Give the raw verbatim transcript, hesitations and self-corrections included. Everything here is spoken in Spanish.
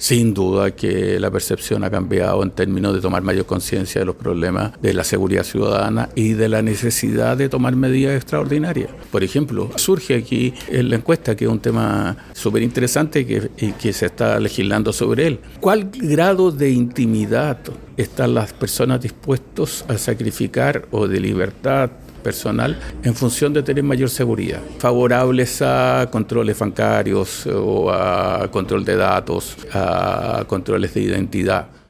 Sin duda que la percepción ha cambiado en términos de tomar mayor conciencia de los problemas de la seguridad ciudadana y de la necesidad de tomar medidas extraordinarias. Por ejemplo, surge aquí en la encuesta, que es un tema súper interesante que, y que se está legislando sobre él. ¿Cuál grado de intimidad están las personas dispuestos a sacrificar o de libertad personal en función de tener mayor seguridad? Favorables a controles bancarios o a control de datos, a controles de identidad.